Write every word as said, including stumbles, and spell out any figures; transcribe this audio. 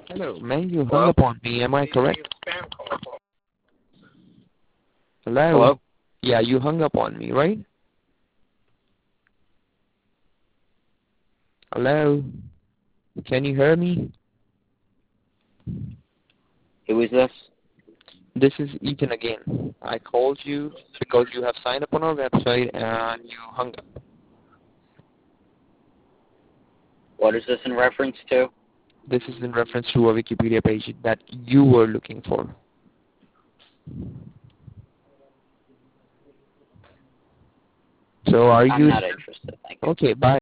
Hello, man, you hung Hello? up on me. Am I correct? Hello? Hello? Yeah, you hung up on me, right? Hello? Can you hear me? Who is this? This is Ethan again. I called you because you have signed up on our website and you hung up. What is this in reference to? This is in reference to a Wikipedia page that you were looking for. So are I'm you... not interested, thank you. Okay, bye.